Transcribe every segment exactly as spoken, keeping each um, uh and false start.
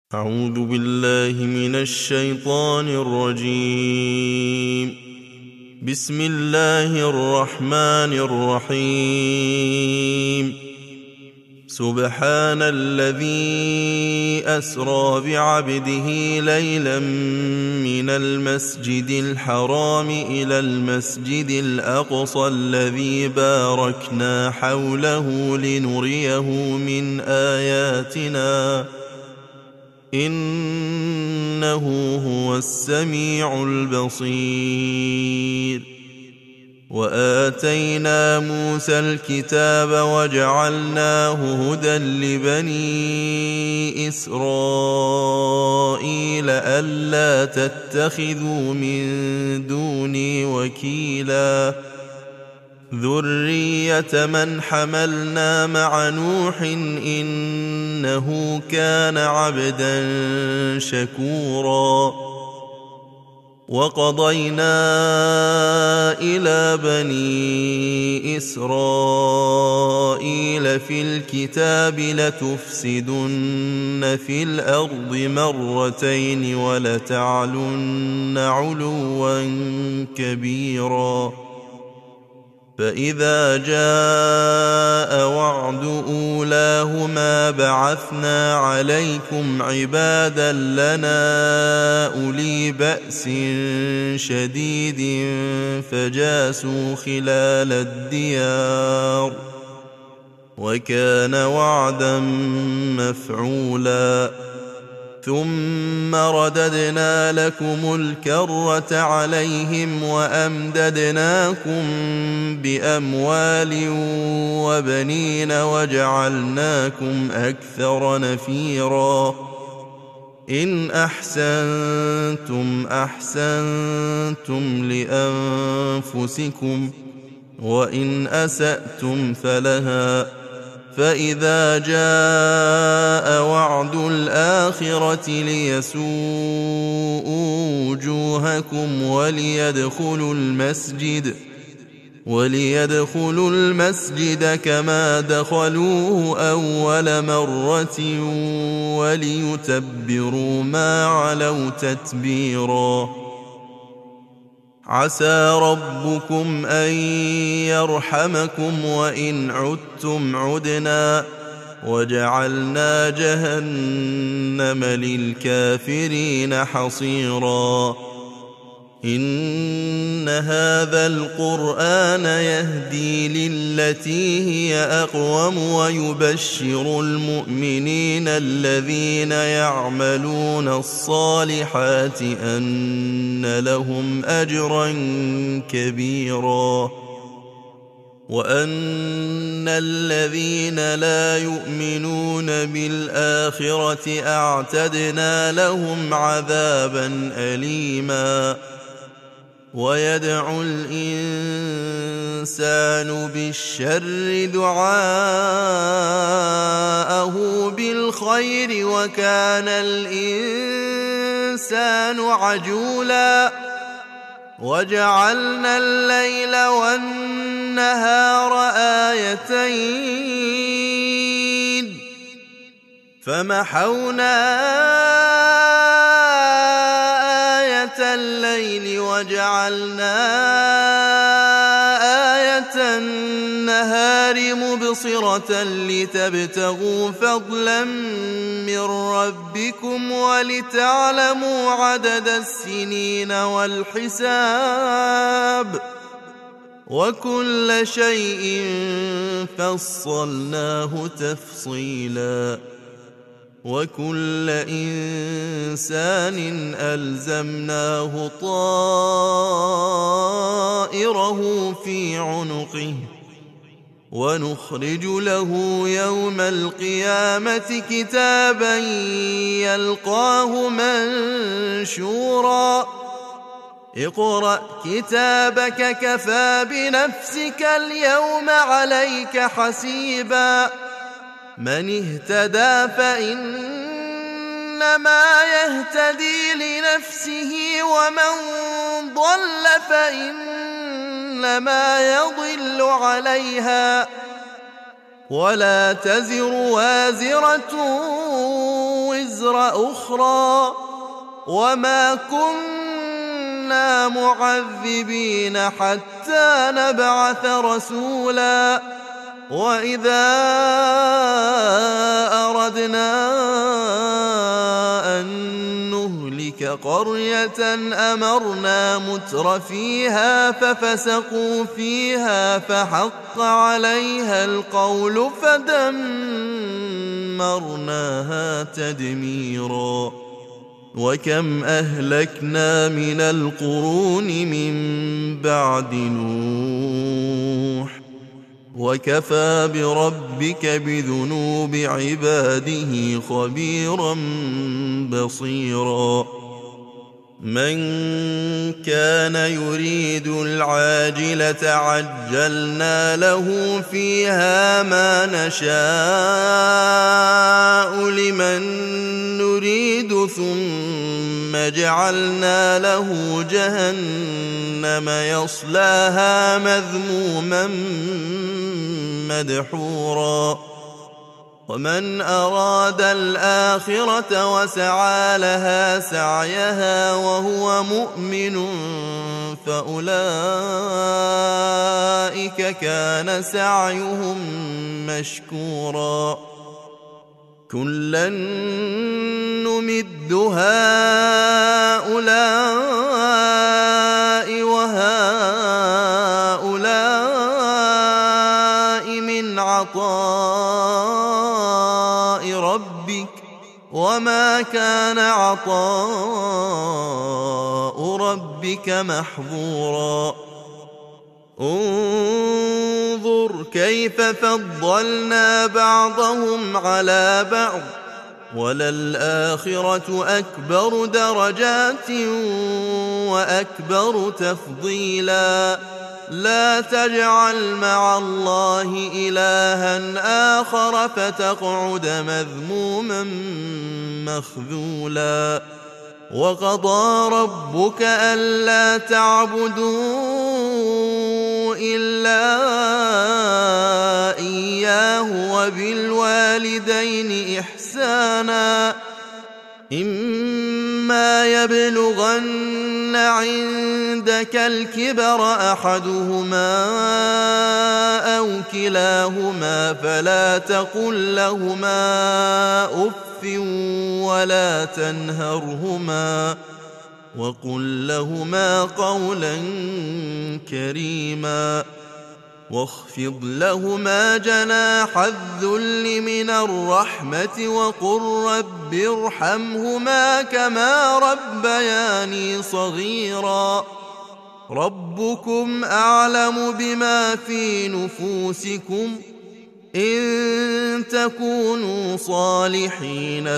أعوذ بالله من الشيطان الرجيم. بسم الله الرحمن الرحيم. سبحان الذي أسرى بعبده ليلا من المسجد الحرام إلى المسجد الأقصى الذي باركنا حوله لنريه من آياتنا إنه هو السميع البصير. وآتينا موسى الكتاب وجعلناه هدى لبني إسرائيل ألا تتخذوا من دوني وكيلا ذرية من حملنا مع نوح إنه كان عبدا شكورا. وقضينا إلى بني إسرائيل في الكتاب لتفسدن في الأرض مرتين ولتعلن علوا كبيرا. فإذا جاء وعد أولاهما بعثنا عليكم عبادا لنا أولي بأس شديد فجاسوا خلال الديار وكان وعدا مفعولا. ثم رددنا لكم الكرة عليهم وأمددناكم بأموال وبنين وجعلناكم أكثر نفيرا. إن أحسنتم أحسنتم لأنفسكم وإن أسأتم فلها. فإذا جاء وعد الآخرة ليسوءوا وجوهكم وليدخلوا المسجد وليدخلوا المسجد كما دخلوه أول مرة وليتبروا ما علوا تتبيرا. عسى ربكم أن يرحمكم وإن عدتم عدنا وجعلنا جهنم للكافرين حصيرا. إن هذا القرآن يهدي للتي هي أقوم ويبشر المؤمنين الذين يعملون الصالحات أن لهم أجرا كبيرا وأن الذين لا يؤمنون بالآخرة أعتدنا لهم عذابا أليما. ويدعو الإنسان بالشر دعاءه بالخير وكان الإنسان عجولا. وجعلنا الليل والنهار آيتين فمحونا آية الليل وجعلنا آية النهار مبصرة لتبتغوا فضلا من ربكم ولتعلموا عدد السنين والحساب وكل شيء فصلناه تفصيلا. وكل إنسان ألزمناه طائره في عنقه ونخرج له يوم القيامة كتابا يلقاه منشورا. اقرأ كتابك كفى بنفسك اليوم عليك حسيبا. من اهتدى فإنما يهتدي لنفسه ومن ضل فإنما يضل عليها ولا تزر وازرة وزر وزر أخرى وما كنا معذبين حتى نبعث رسولا وإذا أردنا أن نهلك قرية أمرنا متر فيها ففسقوا فيها فحق عليها القول فدمرناها تدميرا وكم أهلكنا من القرون من بعد نوح وكفى بربك بذنوب عباده خبيرا بصيرا من كان يريد العاجلة عجلنا له فيها ما نشاء لمن نريد ثم جعلنا له جهنم يصلاها مذموما مدحورا ومن أراد الآخرة وسعى لها سعيها وهو مؤمن فأولئك كان سعيهم مشكورا كلا نمد هؤلاء وهؤلاء من عطاء ربك وما كان عطاء ربك محظورا انظر كيف فضلنا بعضهم على بعض وللآخرة أكبر درجات وأكبر تفضيلا لا تجعل مع الله إلها آخر فتقعد مذموما مخذولا وقضى ربك ألا تعبدوا إلا إياه وبالوالدين إحسانا إما يبلغن عندك الكبر أحدهما أو كلاهما فلا تقل لهما أف ولا تنهرهما وقل لهما قولا كريما واخفض لهما جناح الذل من الرحمة وقل رب ارحمهما كما ربياني صغيرا ربكم أعلم بما في نفوسكم إن تكونوا صالحين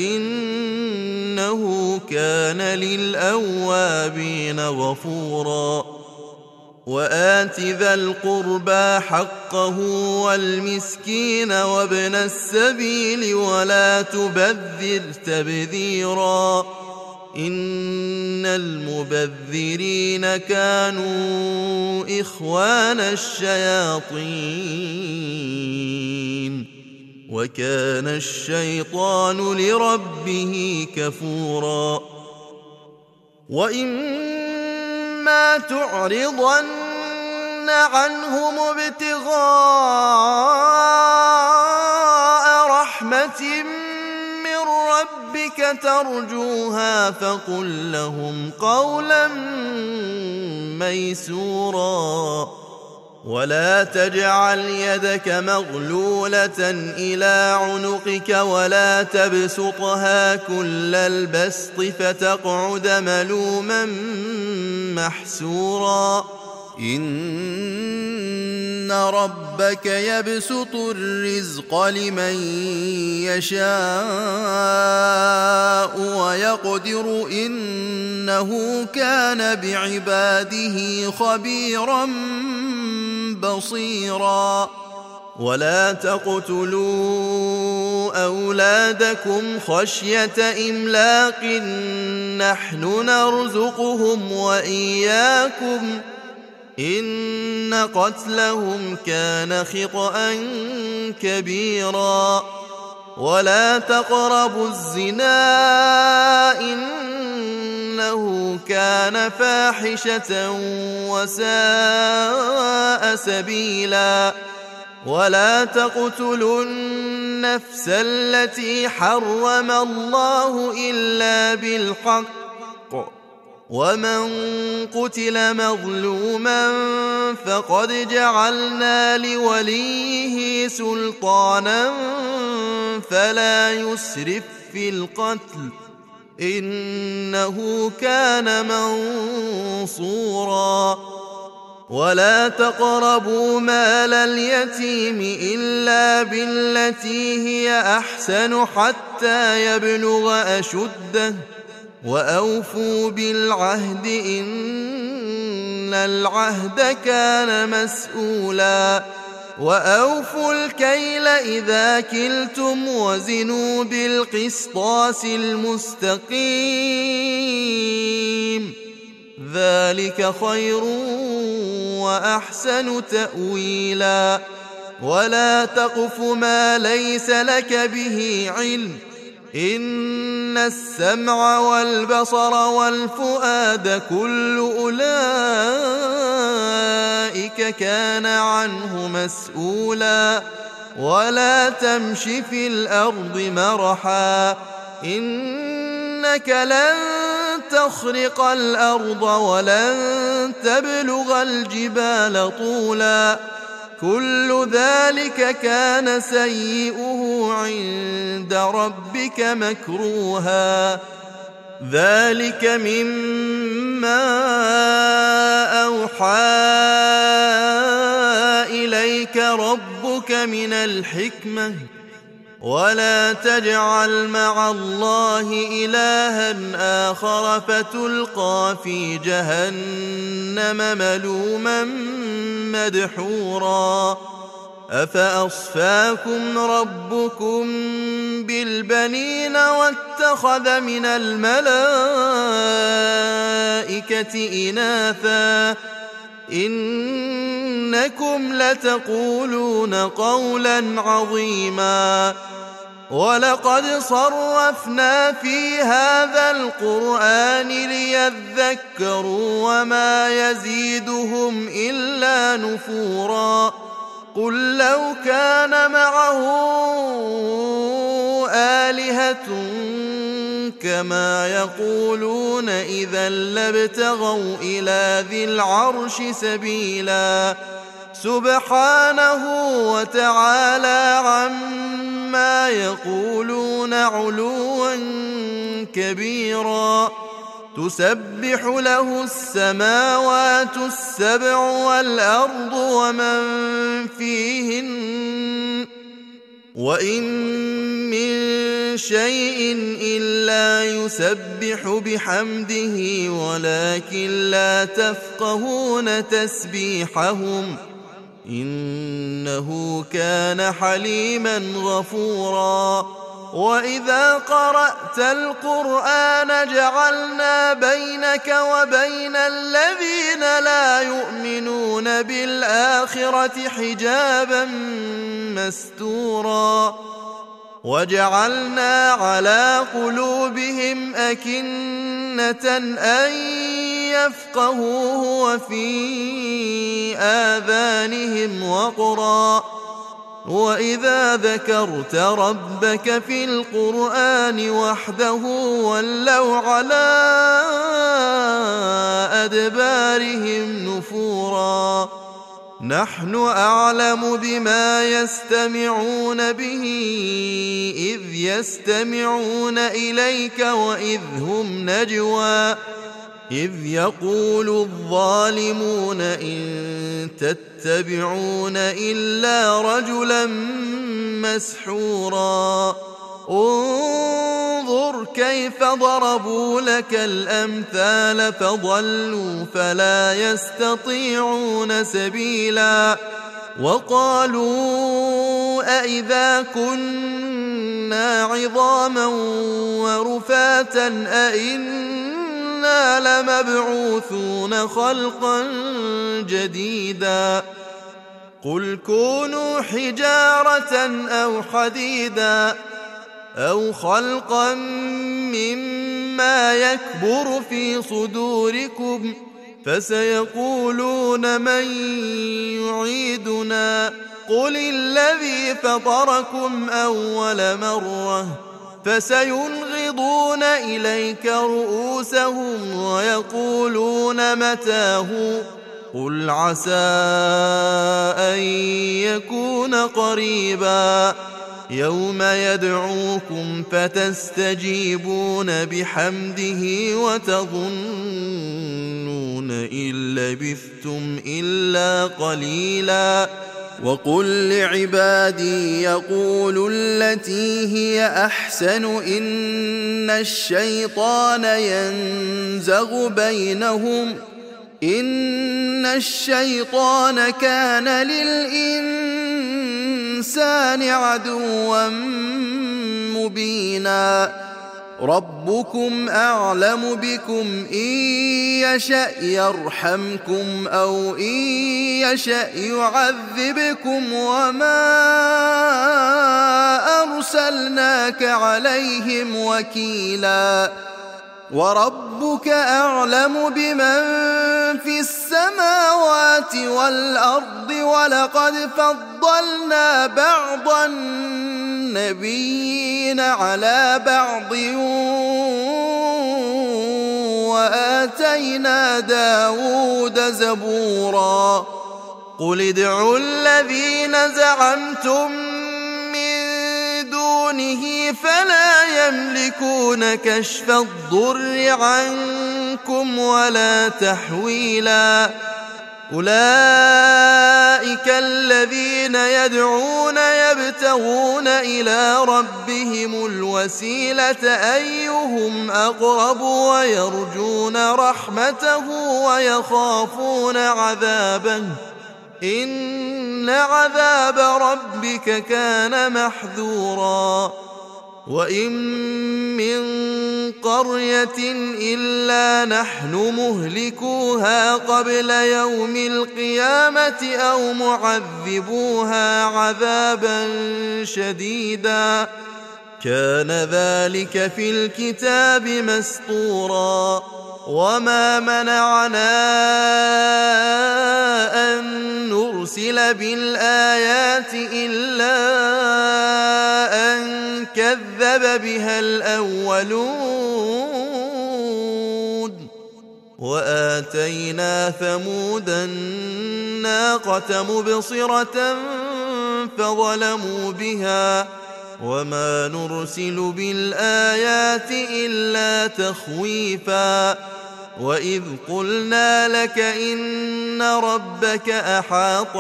فإنه كان للأوابين غفورا وآت ذا القربى حقه والمسكين وابن السبيل ولا تبذر تبذيرا إن المبذرين كانوا إخوان الشياطين وكان الشيطان لربه كفورا وإما تعرضن عنهم ابتغاء رحمة من ربك ترجوها فقل لهم قولا ميسورا ولا تجعل يدك مغلولة إلى عنقك ولا تبسطها كل البسط فتقعد ملوما محسورا إن ربك يبسط الرزق لمن يشاء ويقدر إنه كان بعباده خبيرا بصيرا ولا تقتلوا أولادكم خشية إملاق نحن نرزقهم وإياكم إن قتلهم كان خطأ كبيرا ولا تقربوا الزنا إنه كان فاحشة وساء سبيلا ولا تقتلوا النفس التي حرم الله إلا بالحق ومن قتل مظلوما فقد جعلنا لوليه سلطانا فلا يسرف في القتل إنه كان منصورا ولا تقربوا مال اليتيم إلا بالتي هي أحسن حتى يبلغ أشده وأوفوا بالعهد إن العهد كان مسؤولا وأوفوا الكيل إذا كلتم وزنوا بالقسطاس المستقيم ذلك خير وأحسن تأويلا ولا تقف ما ليس لك به علم إن السمع والبصر والفؤاد كل أولئك كان عنه مسؤولا ولا تمش في الأرض مرحا إنك لن تخرق الأرض ولن تبلغ الجبال طولا كل ذلك كان سيئه عند ربك مكروها ذلك مما أوحى إليك ربك من الحكمة ولا تجعل مع الله إلها آخر فتلقى في جهنم ملوما مدحورا أفأصفاكم ربكم بالبنين واتخذ من الملائكة إناثا إنكم لتقولون قولا عظيما ولقد صرفنا في هذا القرآن ليذكروا وما يزيدهم إلا نفورا قل لو كان معه آلهة كما يقولون إذا لابتغوا إلى ذي العرش سبيلا سبحانه وتعالى عما يقولون علوا كبيرا تسبح له السماوات السبع والأرض ومن فيهن وإن من شيء إلا يسبح بحمده ولكن لا تفقهون تسبيحهم إنه كان حليما غفورا وإذا قرأت القرآن جعلنا بينك وبين الذين لا يؤمنون بالآخرة حجابا مستورا وجعلنا على قلوبهم أكنة أن يفقهوه وفي آذانهم وقرا وإذا ذكرت ربك في القرآن وحده ولوا على أدبارهم نفورا نحن أعلم بما يستمعون به إذ يستمعون إليك وإذ هم نجوى إذ يقول الظالمون إن تتبعون إلا رجلا مسحورا انظر كيف ضربوا لك الأمثال فضلوا فلا يستطيعون سبيلا وقالوا أئذا كنا عظاما ورفاتا أئنا لمبعوثون خلقا جديدا قل كونوا حجارة أو حديدا أو خلقا مما يكبر في صدوركم فسيقولون من يعيدنا قل الذي فطركم أول مرة فسينغضون إليك رؤوسهم ويقولون متاه قل عسى أن يكون قريبا يوم يدعوكم فتستجيبون بحمده وتظنون إن لبثتم إلا قليلا وقل لعبادي يقولوا التي هي أحسن إن الشيطان ينزغ بينهم إن الشيطان كان للإنسان عدوا مبينا ربكم أعلم بكم إن يشأ يرحمكم أو إن يشأ يعذبكم وما أرسلناك عليهم وكيلا وربك أعلم بمن في السماوات والأرض ولقد فضلنا بعض النبيين على بعض وآتينا داود زبورا قل ادعوا الذين زعمتم من دونه فلا يملكون كشف الضر عنكم ولا تحويلا أولئك الذين يدعون يبتغون إلى ربهم الوسيلة أيهم أقرب ويرجون رحمته ويخافون عذابه إن عذاب ربك كان محذورا وإن من قرية إلا نحن مهلكوها قبل يوم القيامة أو معذبوها عذابا شديدا كان ذلك في الكتاب مسطورا وما منعنا أن نرسل بالآيات إلا أن كذب بها الأولون وآتينا ثمود الناقة مبصرة فظلموا بها وما نرسل بالآيات إلا تخويفا وإذ قلنا لك إن ربك أحاط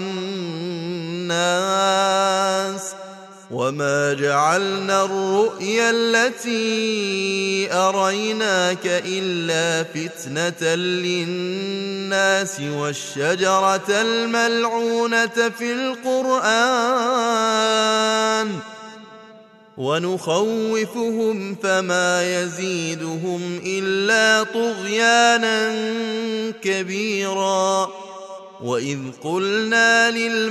بالناس وما جعلنا الرؤيا التي أريناك إلا فتنة للناس والشجرة الملعونة في القرآن ونخوفهم فما يزيدهم إلا طغيانا كبيرا وإذ قلنا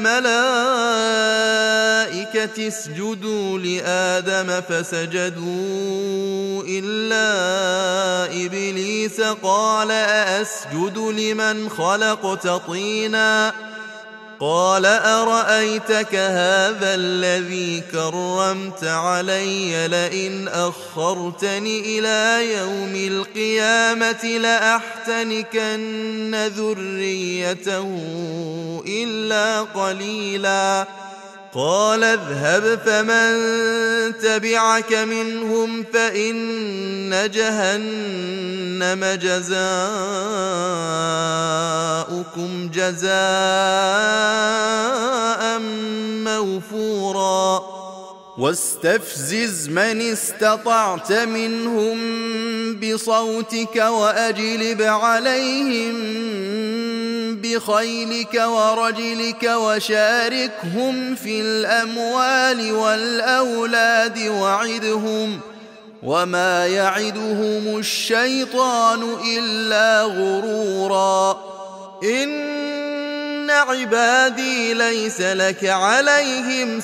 للملائكة اسجدوا لآدم فسجدوا إلا إبليس قال أأسجد لمن خلقت طينا قال أرأيتك هذا الذي كرمت علي لئن أخرتني إلى يوم القيامة لأحتنكن ذريته إلا قليلا قال اذهب فمن تبعك منهم فإن جهنم جزاؤكم جزاء موفورا واستفزز من استطعت منهم بصوتك وأجلب عليهم بخيلك ورجلك وشاركهم في الأموال والأولاد وعدهم وما يعدهم الشيطان إلا غرورا إن عبادي ليس لك عليهم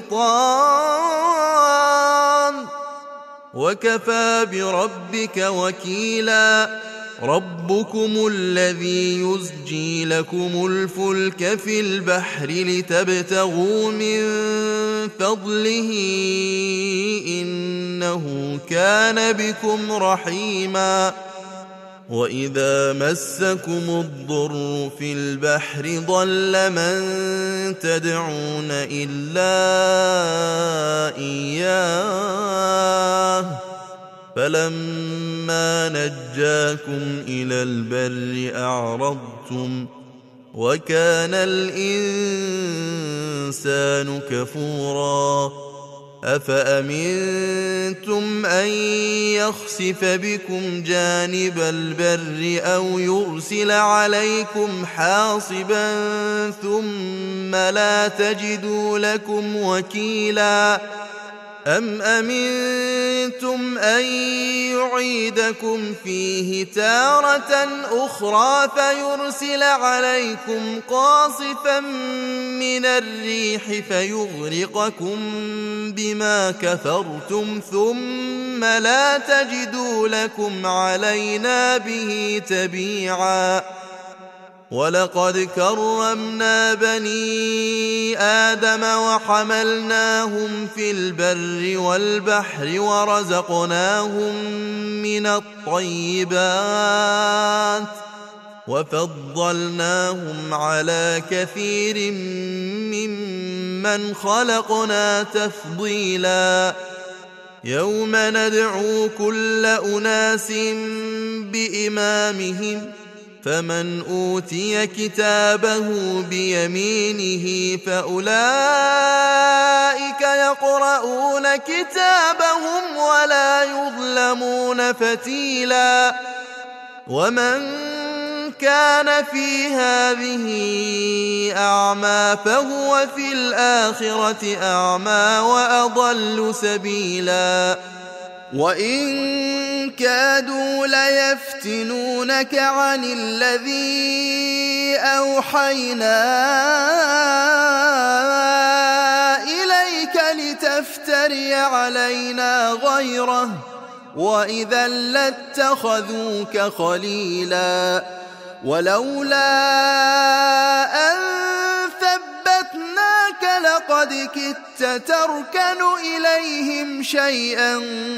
سلطان وكفى بربك وكيلا ربكم الذي يزجي لكم الفلك في البحر لتبتغوا من فضله إنه كان بكم رحيما وإذا مسكم الضر في البحر ضل من تدعون إلا إياه فلما نجاكم إلى البر أعرضتم وكان الإنسان كفورا أفأمنتم أن يخسف بكم جانب البر أو يرسل عليكم حاصبا ثم لا تجدوا لكم وكيلا أم أمنتم أن يعيدكم فيه تارة أخرى فيرسل عليكم قاصفا من الريح فيغرقكم بما كفرتم ثم لا تجدوا لكم علينا به تبيعا ولقد كرمنا بني آدم وحملناهم في البر والبحر ورزقناهم من الطيبات وفضلناهم على كثير ممن خلقنا تفضيلا يوم ندعو كل أناس بإمامهم فمن أوتي كتابه بيمينه فأولئك يقرؤون كتابهم ولا يظلمون فتيلا ومن كان في هذه أعمى فهو في الآخرة أعمى وأضل سبيلا وإن كادوا ليفتنونك عن الذي أوحينا إليك لتفتري علينا غيره وإذا لاتخذوك خليلا ولولا أن ثبتناك لقد كدت تركن إليهم شيئا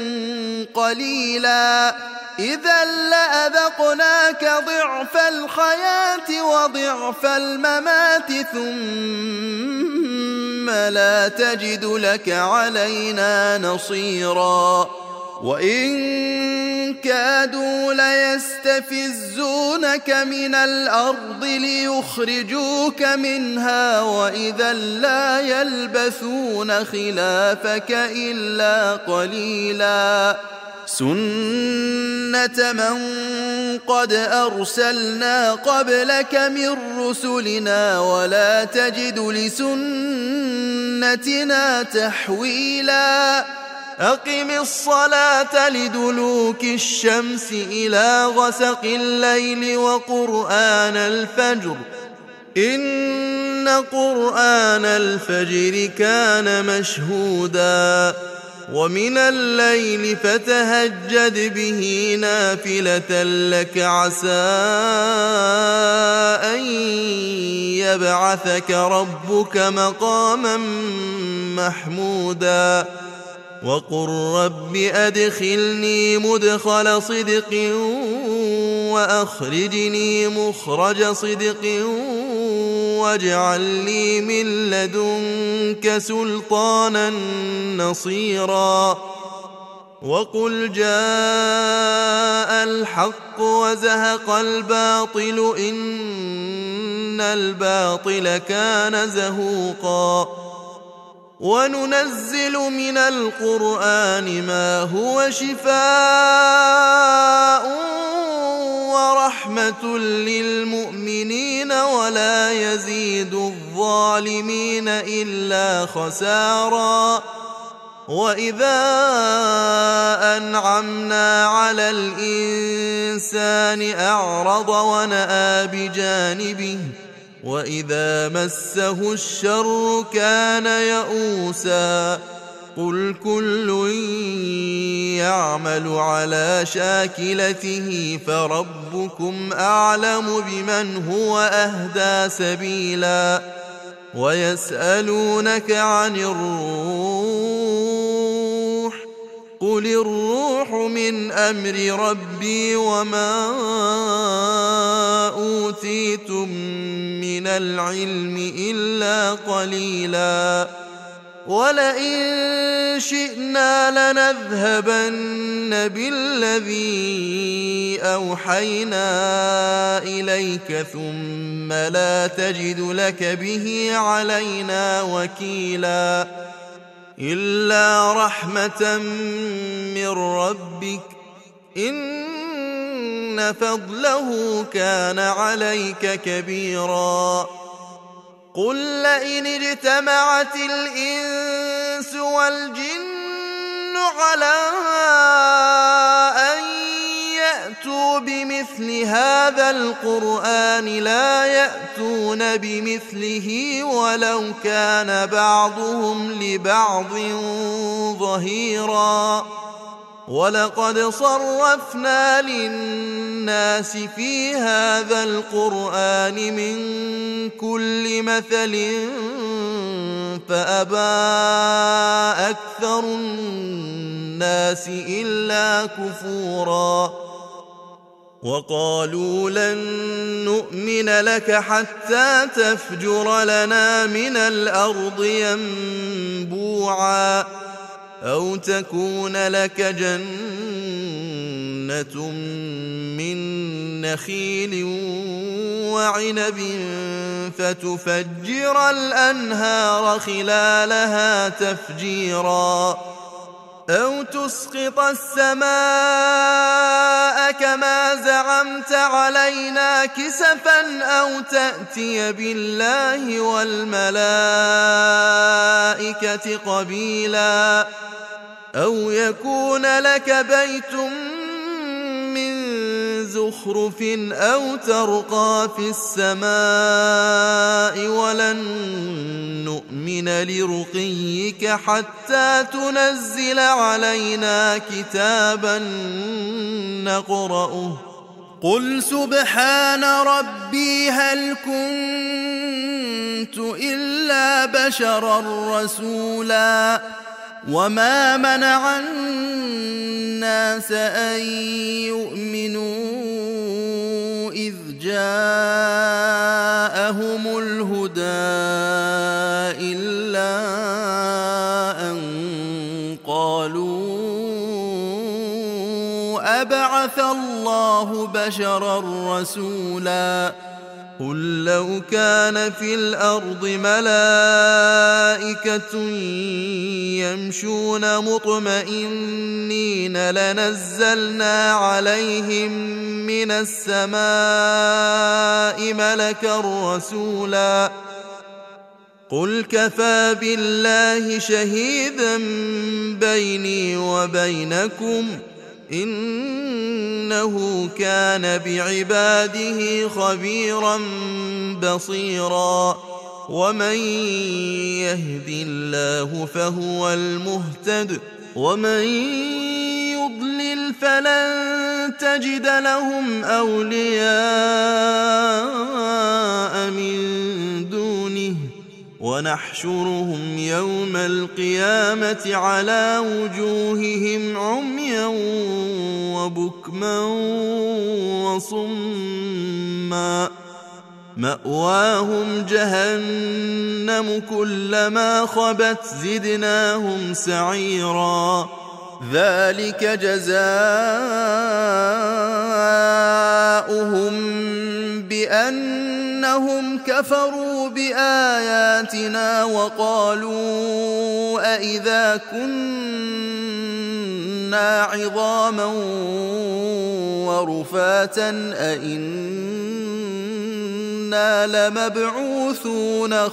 قليلا إذا لأذقناك ضعف الحياة وضعف الممات ثم لا تجد لك علينا نصيرا وإن كادوا ليستفزونك من الأرض ليخرجوك منها وإذا لا يلبثون خلافك إلا قليلا سنة من قد أرسلنا قبلك من رسلنا ولا تجد لسنتنا تحويلا أقم الصلاة لدلوك الشمس إلى غسق الليل وقرآن الفجر إن قرآن الفجر كان مشهودا ومن الليل فتهجد به نافلة لك عسى أن يبعثك ربك مقاما محمودا وقل رب أدخلني مدخل صدق وأخرجني مخرج صدق واجعل لي من لدنك سلطانا نصيرا وقل جاء الحق وزهق الباطل إن الباطل كان زهوقا وننزل من القرآن ما هو شفاء ورحمة للمؤمنين ولا يزيد الظالمين إلا خسارا وإذا أنعمنا على الإنسان أعرض ونأى بجانبه وإذا مسه الشر كان يئوسا قل كل يعمل على شاكلته فربكم أعلم بمن هو أهدى سبيلا ويسألونك عن الروح قل الروح من أمر ربي وما أوتيتم من العلم إلا قليلا ولئن شئنا لنذهبن بالذي أوحينا إليك ثم لا تجد لك به علينا وكيلا إلا رحمة من ربك إن فضله كان عليك كبيرا قل لئن اجتمعت الإنس والجن على أن يأتوا بمثل هذا القرآن لا يأتون بمثله ولو كان بعضهم لبعض ظهيرا ولقد صرفنا للناس في هذا القرآن من كل مثل فأبى أكثر الناس إلا كفورا وقالوا لن نؤمن لك حتى تفجر لنا من الأرض ينبوعا أو تكون لك جنة من نخيل وعنب فتفجر الأنهار خلالها تفجيرا أو تسقط السماء كما زعمت علينا كسفا أو تأتي بالله والملائكة قبيلا أو يكون لك بيت من زخرف أو ترقى في السماء ولن نؤمن لرقيك حتى تنزل علينا كتابا نقرأه قل سبحان ربي هل كنت إلا بشرا رسولا وما منع الناس أن يؤمنوا إذ جاءهم الهدى إلا أن قالوا أبعث الله بشرا رسولا قل لو كان في الأرض ملائكة يمشون مطمئنين لنزلنا عليهم من السماء ملكا رسولا قل كفى بالله شهيدا بيني وبينكم إنه كان بعباده خبيرا بصيرا ومن يهد الله فهو المهتد ومن يضلل فلن تجد لهم أولياء من دونه ونحشرهم يوم القيامة على وجوههم عميا وبكما وصما مأواهم جهنم كلما خبت زدناهم سعيرا ذلك جزاؤهم بأنهم كفروا بآياتنا وقالوا أئذا كنا عظاما ورفاتا أئنا لمبعوثون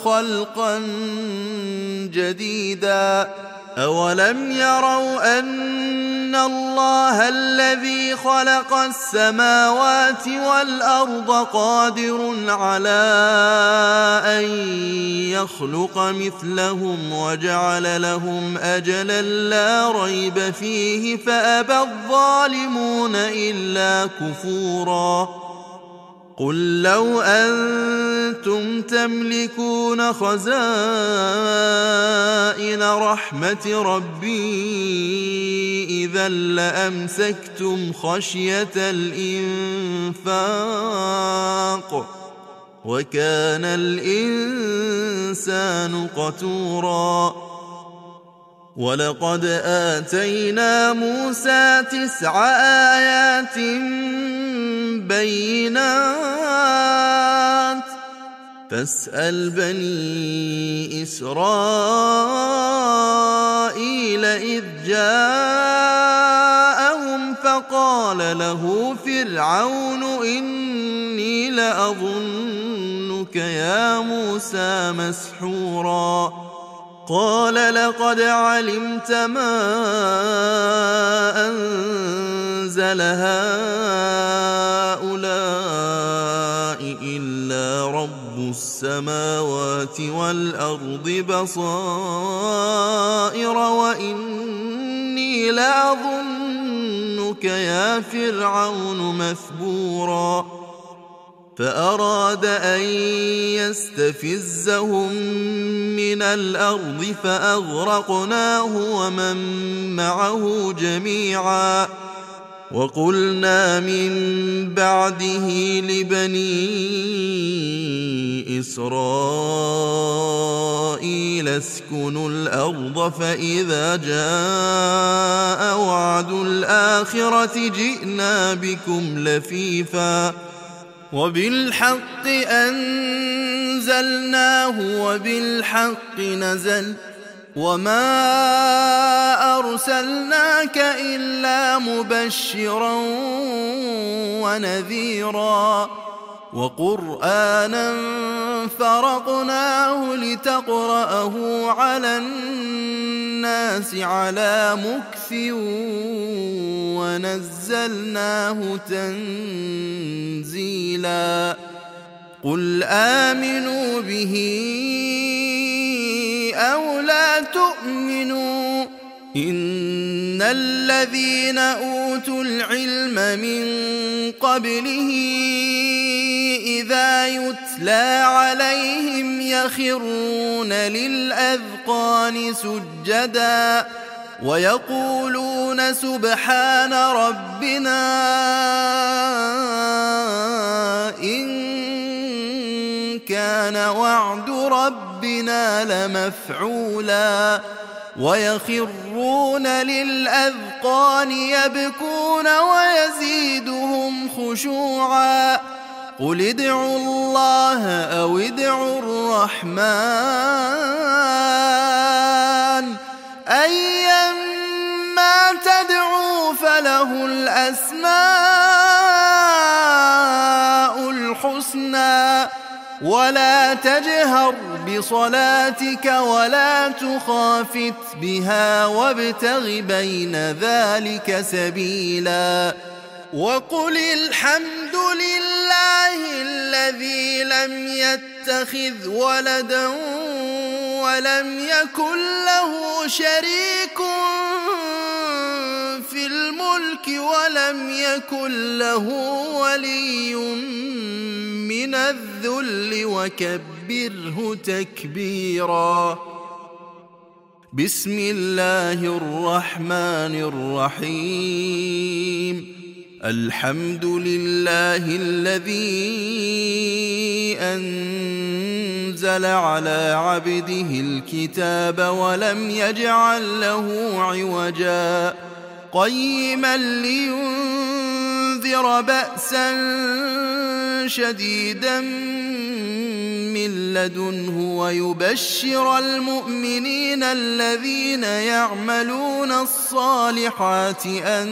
خلقا جديدا أولم يروا أن إن الله الذي خلق السماوات والأرض قادر على أن يخلق مثلهم وجعل لهم أجلا لا ريب فيه فأبى الظالمون إلا كفورا. قل لو أنتم تملكون خزائن رحمة ربي إذا لأمسكتم خشية الإنفاق وكان الإنسان قتورا. ولقد آتينا موسى تسع آيات بينات فاسأل بني إسرائيل إذ جاءهم فقال له فرعون إني لأظنك يا موسى مسحورا. قال لقد علمت ما أنزل هؤلاء إلا رب السماوات والأرض بصائر وإني لأظنك يا فرعون مثبورا. فأراد أن يستفزهم من الأرض فأغرقناه ومن معه جميعا. وقلنا من بعده لبني إسرائيل اسكنوا الأرض فإذا جاء وعد الآخرة جئنا بكم لفيفا وبالحق أنزلناه وبالحق نزل وما أرسلناك إلا مبشرا ونذيرا وقرآنا فرقناه لتقرأه على الناس على مكث ونزلناه تنزيلا. قل آمنوا به أو لا تؤمنوا إن الذين أوتوا العلم من قبله إذا يتلى عليهم يخرون للأذقان سجدا ويقولون سبحان ربنا إن كان وعد ربنا لمفعولا ويخرون للأذقان يبكون ويزيدهم خشوعا. قل ادعوا الله أو ادعوا الرحمن أيما تدعوا فله الأسماء الحسنى ولا تجهر بصلاتك ولا تخافت بها وابتغ بين ذلك سبيلا. وقل الحمد لله الذي لم يتخذ ولدا ولم يكن له شريك في الملك ولم يكن له ولي من الذل وكبره تكبيرا. بسم الله الرحمن الرحيم. الحمد لله الذي أنزل على عبده الكتاب ولم يجعل له عوجا قيما لينذر بأسا شديدا من لدنه ويبشر المؤمنين الذين يعملون الصالحات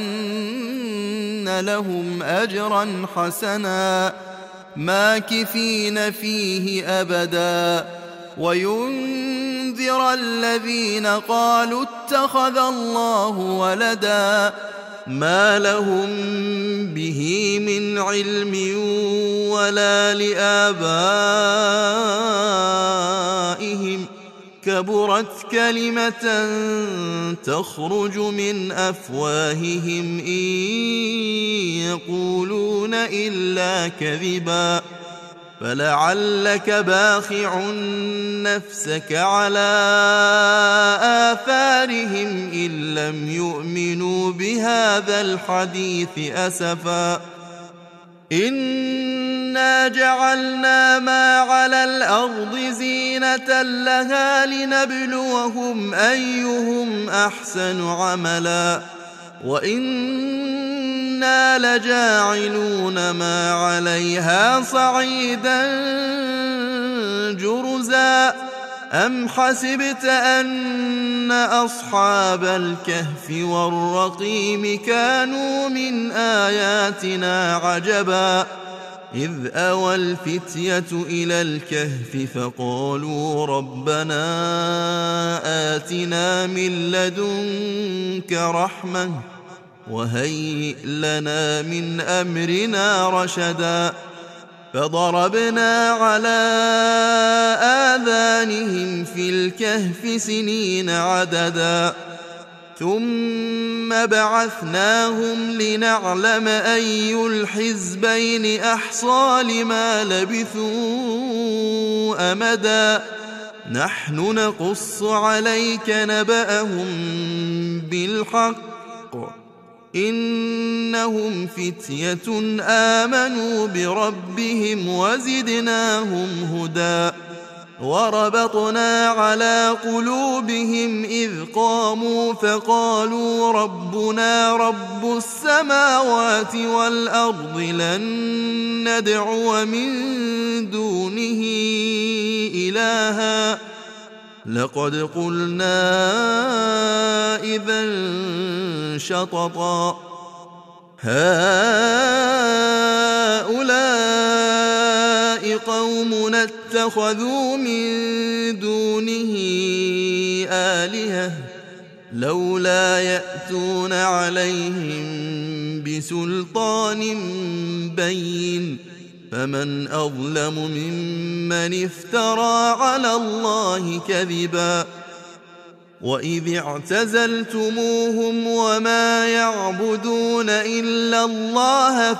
أن لهم أجرا حسنا ماكثين فيه أبدا وينذر لينذر الذين قالوا اتخذ الله ولدا ما لهم به من علم ولا لآبائهم كبرت كلمة تخرج من أفواههم إن يقولون إلا كذبا فلعلك باخع نفسك على آثارهم إن لم يؤمنوا بهذا الحديث أسفا إنا جعلنا ما على الأرض زينة لها لنبلوهم أيهم أحسن عملا وإنا لجاعلون ما عليها صعيدا جرزا أم حسبت أن أصحاب الكهف والرقيم كانوا من آياتنا عجبا إذ أوى الفتية إلى الكهف فقالوا ربنا آتنا من لدنك رحمة وهيئ لنا من أمرنا رشدا فضربنا على آذانهم في الكهف سنين عددا ثم بعثناهم لنعلم أي الحزبين أحصى لما لبثوا أمدا نحن نقص عليك نبأهم بالحق إنهم فتية آمنوا بربهم وزدناهم هدى وربطنا على قلوبهم إذ قاموا فقالوا ربنا رب السماوات والأرض لن ندعو من دونه إلها لقد قلنا إذا شططا هؤلاء قومنا اتخذوا من دونه آلهة لولا يأتون عليهم بسلطان بين فمن أظلم ممن افترى على الله كذبا وإذ اعتزلتموهم وما يعبدون إلا الله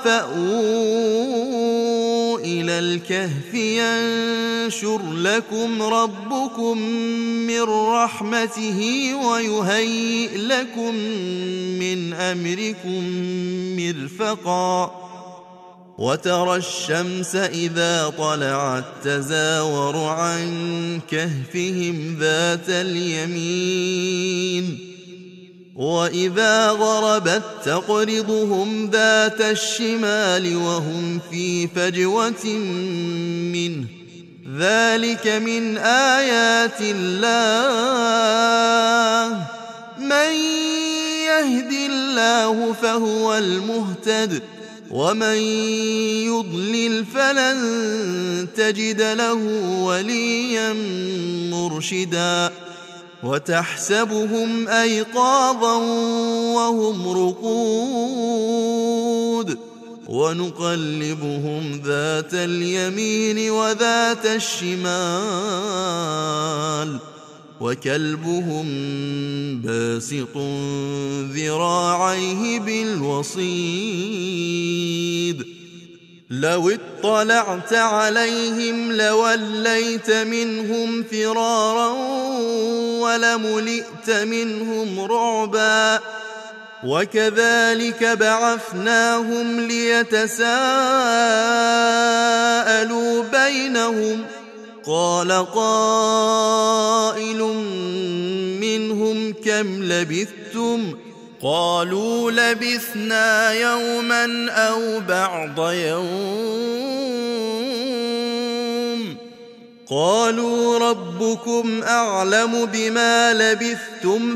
فأووا إلى الكهف ينشر لكم ربكم من رحمته ويهيئ لكم من أمركم مرفقا وترى الشمس إذا طلعت تزاور عن كهفهم ذات اليمين وإذا غربت تقرضهم ذات الشمال وهم في فجوة منه ذلك من آيات الله من يهد الله فهو المهتد ومن يضلل فلن تجد له وليا مرشدا وتحسبهم أيقاظا وهم رقود ونقلبهم ذات اليمين وذات الشمال وكلبهم باسط ذراعيه بالوصيد لو اطلعت عليهم لوليت منهم فرارا ولملئت منهم رعبا وكذلك بعثناهم ليتساءلوا بينهم قال قائل منهم كم لبثتم قالوا لبثنا يوما أو بعض يوم قالوا ربكم أعلم بما لبثتم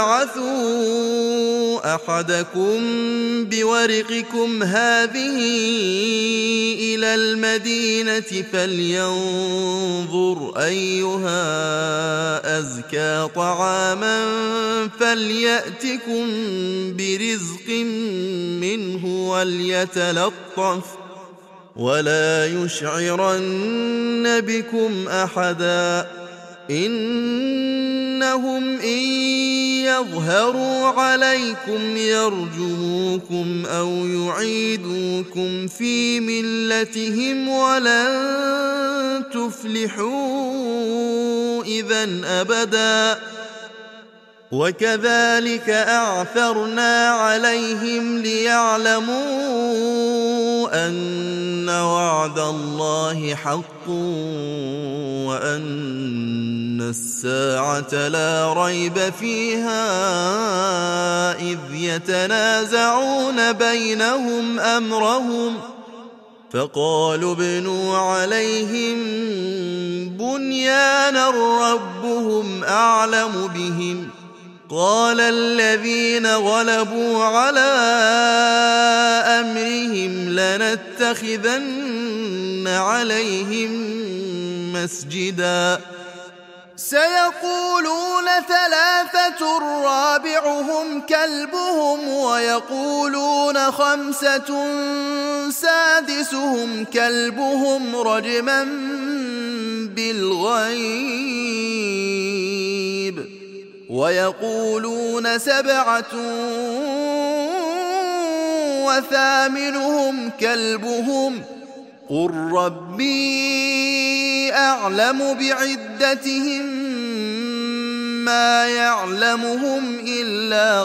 فابعثوا أحدكم بورقكم هذه إلى المدينة فلينظر أيها أزكى طعاما فليأتكم برزق منه وليتلطف ولا يشعرن بكم أحدا إنهم إن يظهروا عليكم يرجموكم أو يعيدوكم في ملتهم ولن تفلحوا إذن أبدا وكذلك أعثرنا عليهم ليعلموا أن وعد الله حق وأن الساعة لا ريب فيها إذ يتنازعون بينهم أمرهم فقالوا ابنوا عليهم بنيانا ربهم أعلم بهم قال الذين غلبوا على أمرهم لنتخذن عليهم مسجدا سيقولون ثلاثة رابعهم كلبهم ويقولون خمسة سادسهم كلبهم رجما بالغيب ويقولون سبعة وثامنهم كلبهم قل ربي أعلم بعدتهم ما يعلمهم إلا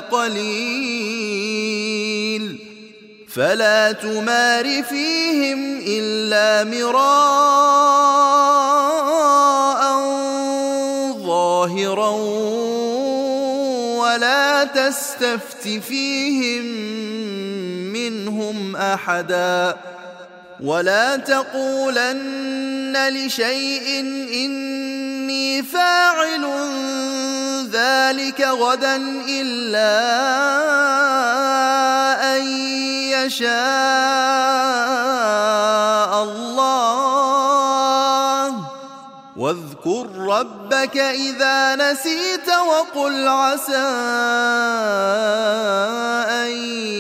قليل فلا تمار فيهم إلا مراء ظاهرا ولا تستفت فيهم منهم أحدا ولا تقولن لشيء إني فاعل ذلك غدا إلا أن يشاء الله واذكر ربك إذا نسيت وقل عسى أن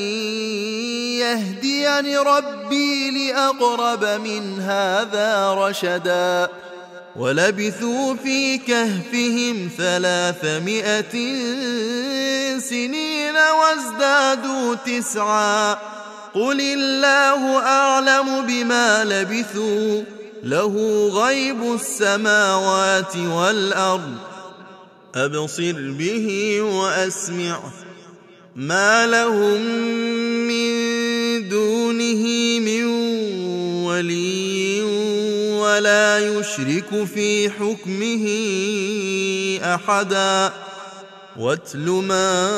يهديني ربي لأقرب من هذا رشدا ولبثوا في كهفهم ثلاثمائة سنين وازدادوا تسعا قل الله أعلم بما لبثوا له غيب السماوات والأرض أبصر به وأسمع ما لهم من دونه من ولي ولا يشرك في حكمه أحدا واتل ما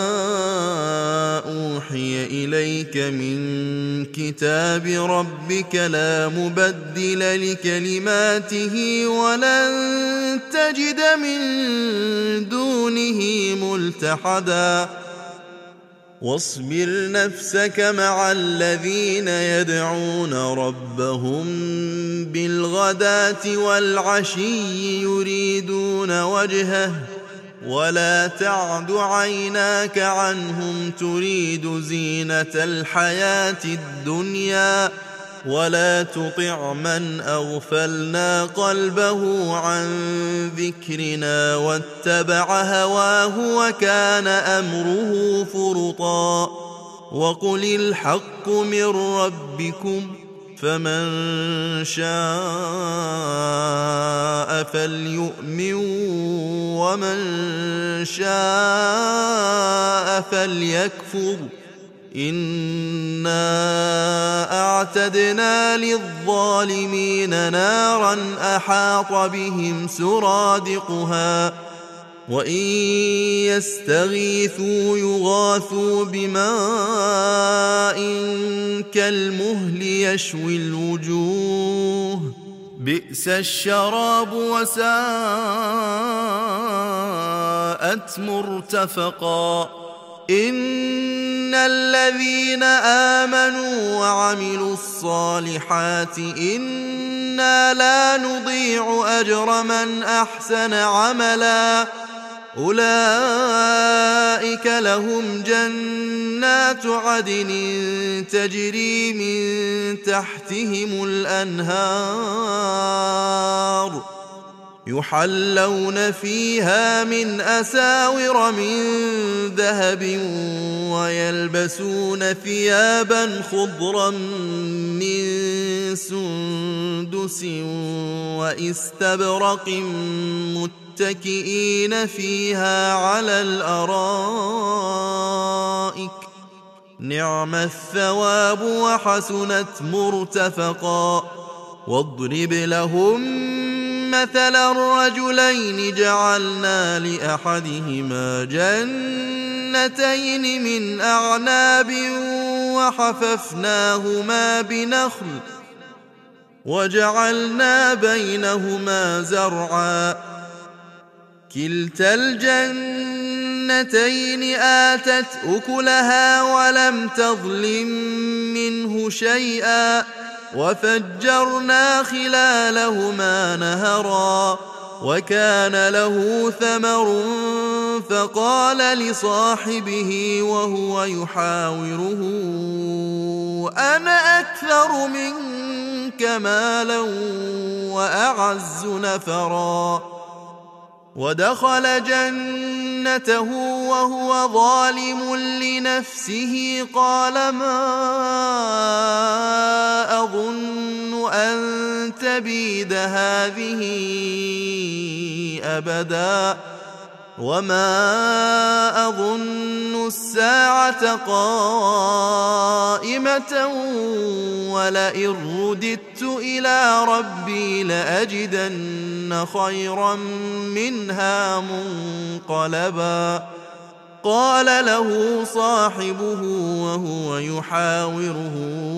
أوحي إليك من كتاب ربك لا مبدل لكلماته ولن تجد من دونه ملتحدا واصبر نفسك مع الذين يدعون ربهم بالغداة والعشي يريدون وجهه ولا تعد عيناك عنهم تريد زينة الحياة الدنيا ولا تطع من أغفلنا قلبه عن ذكرنا واتبع هواه وكان أمره فرطا وقل الحق من ربكم فمن شاء فليؤمن ومن شاء فليكفر إنا أعتدنا للظالمين نارا أحاط بهم سرادقها وإن يستغيثوا يغاثوا بماء كالمهل يشوي الوجوه بئس الشراب وساءت مرتفقا إن الذين آمنوا وعملوا الصالحات إنا لا نضيع أجر من أحسن عملا أولئك لهم جنات عدن تجري من تحتهم الأنهار يحلون فيها من أساور من ذهب ويلبسون ثيابا خضرا من سندس واستبرق متكئين فيها على الأرائك نعم الثواب وحسنت مرتفقا واضرب لهم مثل الرجلين جعلنا لأحدهما جنتين من أعناب وحففناهما بنخل وجعلنا بينهما زرعا كلتا الجنتين آتت أكلها ولم تظلم منه شيئا وفجرنا خلالهما نهرا وكان له ثمر فقال لصاحبه وهو يحاوره أنا أكثر منك مالا وأعز نفرا ودخل جنته وهو ظالم لنفسه قال ما أظن أن تبيد هذه أبدا وما أظن الساعة قائمة ولئن رددت إلى ربي لأجدن خيرا منها منقلبا قال له صاحبه وهو يحاوره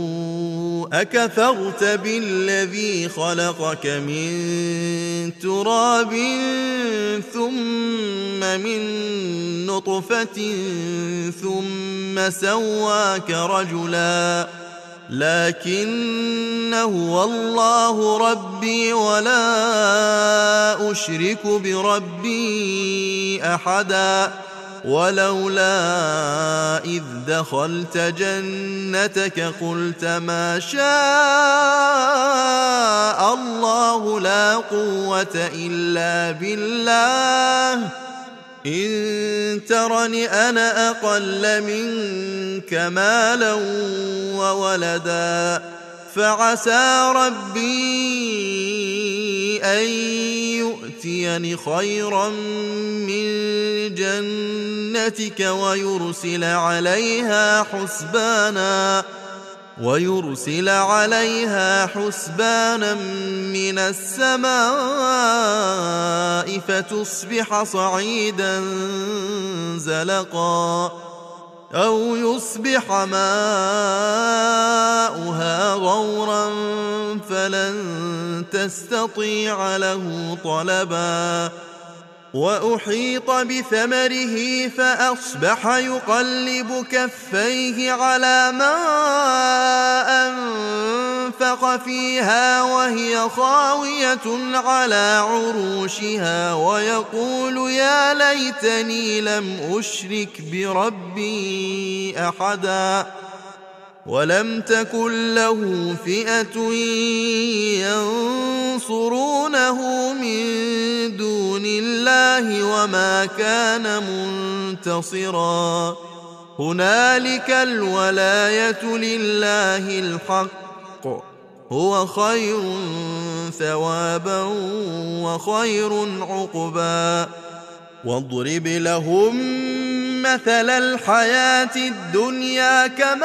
أكفرت بالذي خلقك من تراب ثم من نطفة ثم سواك رجلا لكن هو الله ربي ولا أشرك بربي أحدا ولولا إذ دخلت جنتك قلت ما شاء الله لا قوة إلا بالله إن ترني أنا أقل منك مالا وولدا فعسى ربي أن يؤتيني خيرا من جنتك ويرسل عليها حسبانا ويرسل عليها حسبانا من السماء فتصبح صعيدا زلقا أو يصبح ماؤها غورا فلن تستطيع له طلبا وأحيط بثمره فأصبح يقلب كفيه على ما أنفق فيها وهي خاوية على عروشها ويقول يا ليتني لم أشرك بربي أحدا ولم تكن له فئة ينصرونه من دون الله وما كان منتصرا هنالك الولاية لله الحق هو خير ثوابا وخير عقبا واضرب لهم مثل الحياة الدنيا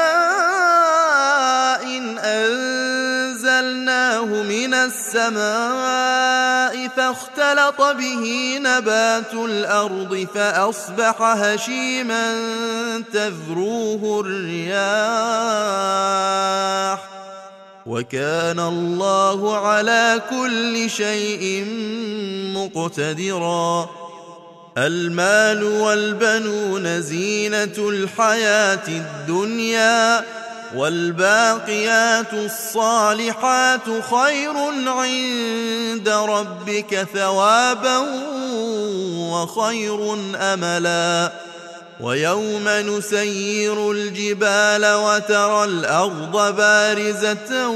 كماء إن أنزلناه من السماء فاختلط به نبات الأرض فأصبح هشيما تذروه الرياح وكان الله على كل شيء مقتدرا. المال والبنون زينة الحياة الدنيا، والباقيات الصالحات خير عند ربك ثوابا وخير أملا. ويوم نسير الجبال وترى الأرض بارزة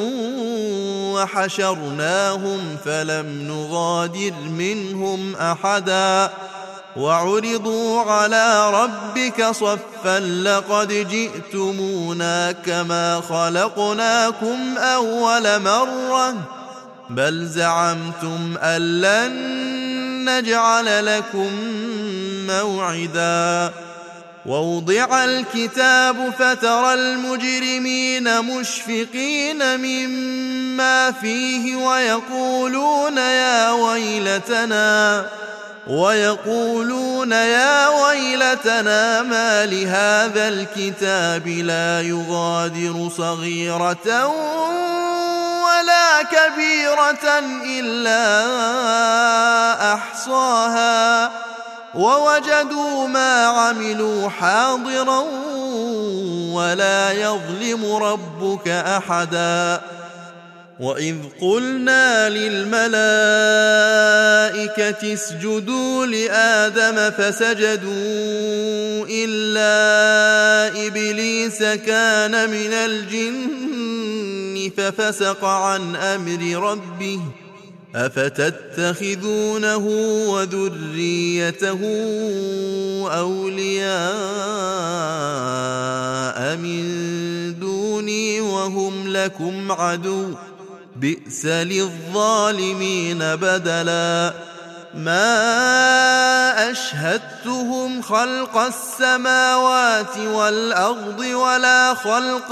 وحشرناهم فلم نغادر منهم أحدا وعرضوا على ربك صفا لقد جئتمونا كما خلقناكم أول مرة بل زعمتم أن لن نجعل لكم موعدا. ووضع الكتاب فترى المجرمين مشفقين مما فيه ويقولون يا ويلتنا ويقولون يا ويلتنا ما لهذا الكتاب لا يغادر صغيرة ولا كبيرة إلا أحصاها ووجدوا ما عملوا حاضرا ولا يظلم ربك أحدا. وإذ قلنا للملائكة اسجدوا لآدم فسجدوا إلا إبليس كان من الجن ففسق عن أمر ربه أفتتخذونه وذريته أولياء من دوني وهم لكم عدو بئس للظالمين بدلا. ما أشهدتهم خلق السماوات والأرض ولا خلق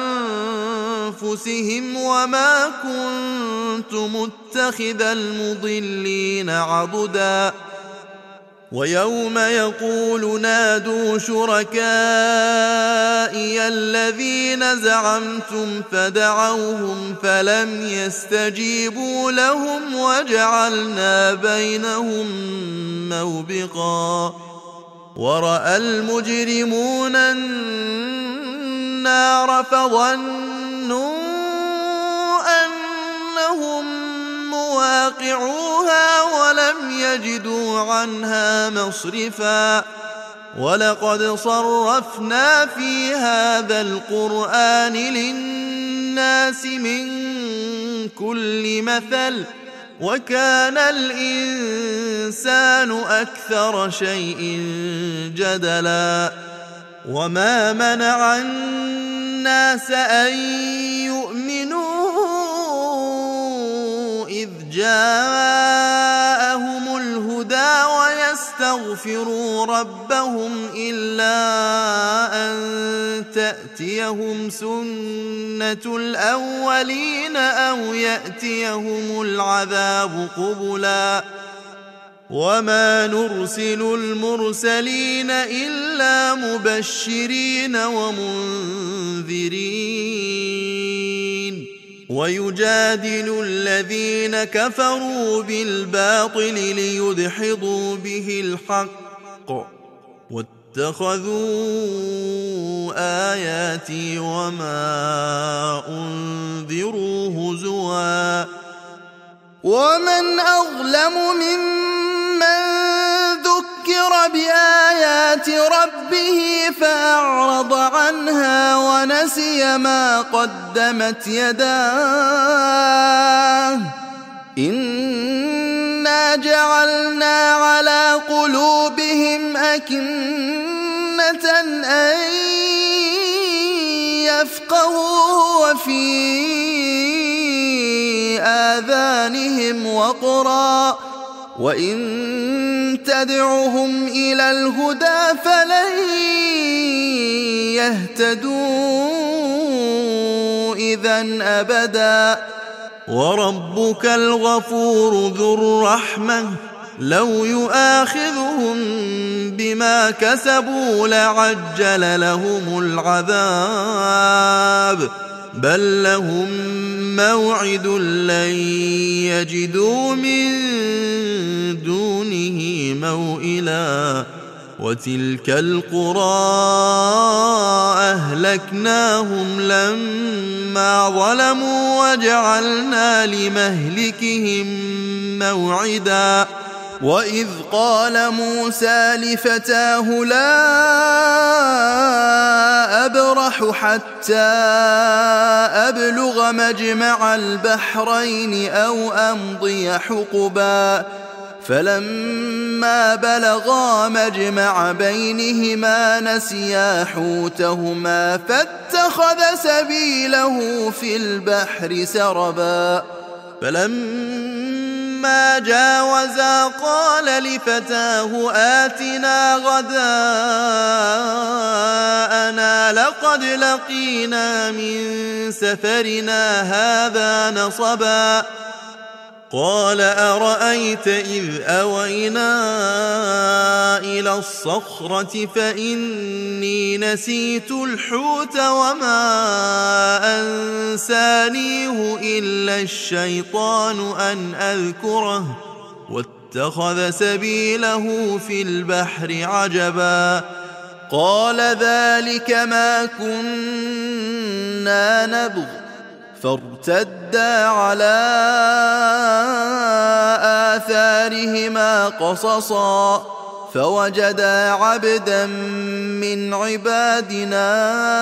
أنفسهم وما كنت متخذ المضلين عضدا. ويوم يقول نادوا شركائي الذين زعمتم فدعوهم فلم يستجيبوا لهم وجعلنا بينهم موبقا. ورأى المجرمون النار فظنوا أنهم مواقعوها ولم يجدوا عنها مصرفا. ولقد صرفنا في هذا القرآن للناس من كل مثل وكان الإنسان أكثر شيء جدلا. وما منع الناس أن يؤمنوا إذ جاءهم الهدى ويستغفروا ربهم إلا أن تأتيهم سنة الأولين أو يأتيهم العذاب قبلا. وما نرسل المرسلين إلا مبشرين ومنذرين ويجادل الذين كفروا بالباطل ليدحضوا به الحق واتخذوا آياتي وما أنذروا هزوا. ومن أظلم ممن ذكر بآيات ربه فأعرض عنها ونسي ما قدمت يداه إنا جعلنا على قلوبهم أكنة أن يفقهوا وفي آذانهم وقرا وإن تدعهم إلى الهدى فلن يهتدوا إذن أبدا. وربك الغفور ذو الرحمة لو يؤاخذهم بما كسبوا لعجل لهم العذاب بل لهم موعد لن يجدوا من دونه موئلا وتلك القرى أهلكناهم لما ظلموا وجعلنا لمهلكهم موعدا وإذ قال موسى لفتاه لا أبرح حتى أبلغ مجمع البحرين أو أمضي حقبا فلما بلغا مجمع بينهما نسيا حوتهما فاتخذ سبيله في البحر سربا فلما جاوزا قال لفتاه آتنا غداءنا لقد لقينا من سفرنا هذا نصبا قال أرأيت إذ أوينا إلى الصخرة فإني نسيت الحوت وما أنسانيه إلا الشيطان أن أذكره واتخذ سبيله في البحر عجبا قال ذلك ما كنا نبغ فارتدا على آثارهما قصصا فوجدا عبدا من عبادنا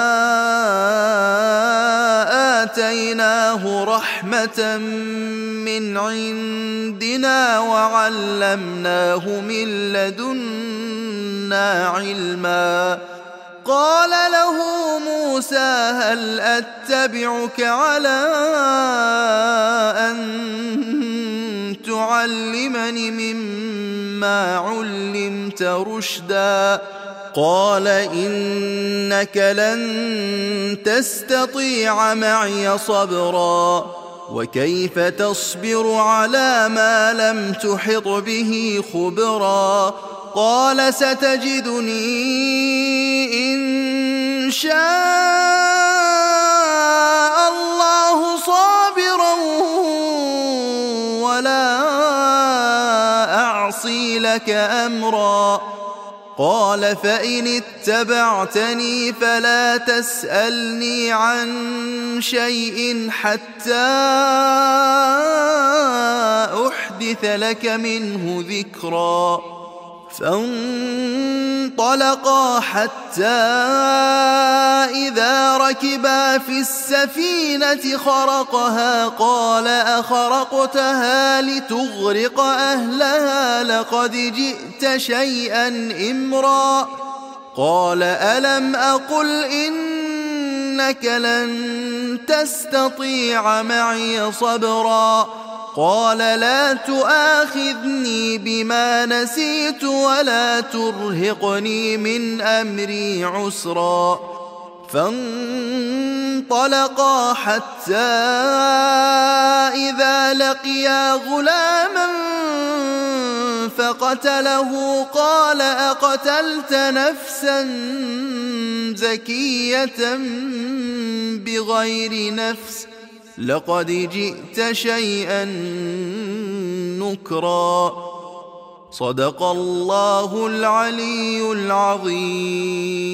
آتيناه رحمة من عندنا وعلمناه من لدنا علما قال له موسى هل أتبعك على أن تعلمني مما علمت رشدا قال إنك لن تستطيع معي صبرا وكيف تصبر على ما لم تحط به خبرا قال ستجدني إن شاء الله صابرا ولا أعصي لك أمرا قال فإن اتبعتني فلا تسألني عن شيء حتى أحدث لك منه ذكرا فانطلقا حتى إذا ركبا في السفينة خرقها قال أخرقتها لتغرق أهلها لقد جئت شيئا إمرا قال ألم أقل إنك لن تستطيع معي صبرا قال لا تؤاخذني بما نسيت ولا ترهقني من أمري عسرا فانطلقا حتى إذا لقيا غلاما فقتله قال أقتلت نفسا زكية بغير نفس لقد جئت شيئا نكرا صدق الله العلي العظيم.